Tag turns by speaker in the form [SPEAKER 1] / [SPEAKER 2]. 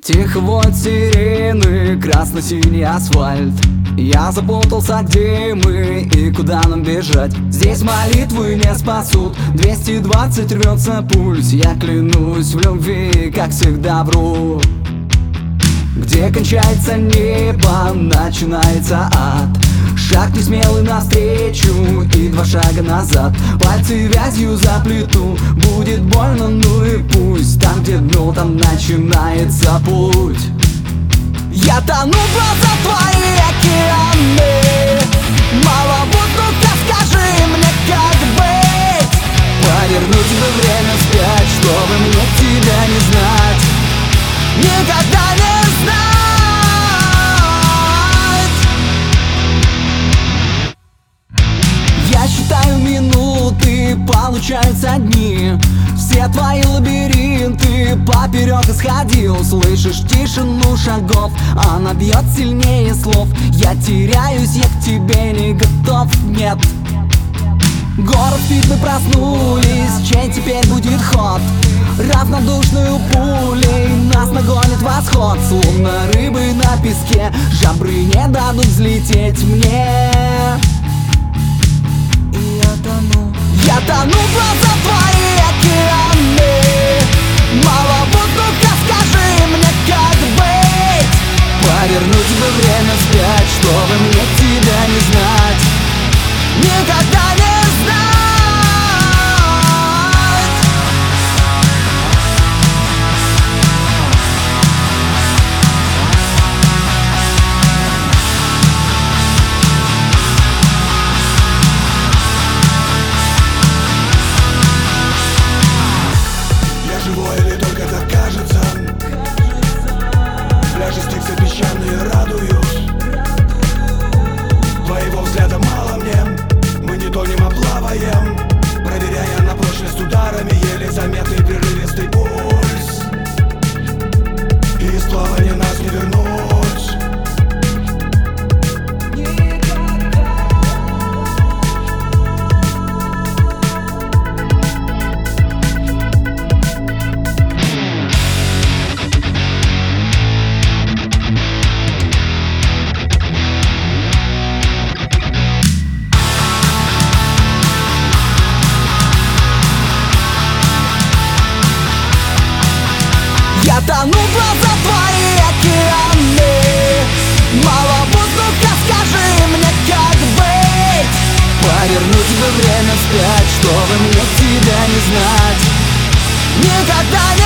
[SPEAKER 1] Тихо вот сирены, красно-синий асфальт. Я запутался, где мы и куда нам бежать. Здесь молитвы не спасут, 220 рвется пульс. Я клянусь в любви, как всегда вру. Где кончается небо, начинается ад. Шаг несмелый навстречу и 2 шага назад. Пальцы вязью заплету, будет больно, ну и пусть. Там, где дно, там начинается путь. Я тону в глаза твои океаны. Мало воздуха, скажи мне, как быть. Повернуть бы время вспять, чтобы мне тебя не знать, никогда не знать. Я считаю минуты, получаются дни. Все твои лабиринты поперек исходил. Слышишь тишину шагов, она бьет сильнее слов. Я теряюсь, я к тебе не готов, нет. Город спит, мы проснулись, чей теперь будет ход? Равнодушную пулей нас нагонит восход. Словно рыбы на песке, жабры не дадут взлететь мне. И я тону в глаза твои океаны. Мало воздуха, скажи мне, как быть. Повернуть бы время вспять, чтобы мне тебя не знать, никогда не знать.
[SPEAKER 2] Или только так кажется? Пляжи стиксы песчаные радуют. Твоего взгляда мало мне, мы не тонем, а плаваем, проверяя на прочность ударами еле заметный прерывистый пульс. И из плавания нас не вернуть.
[SPEAKER 1] Я тону в глаза твои океаны. Мало воздуха, скажи мне, как быть. Повернуть бы время вспять, чтобы мне тебя не знать, никогда не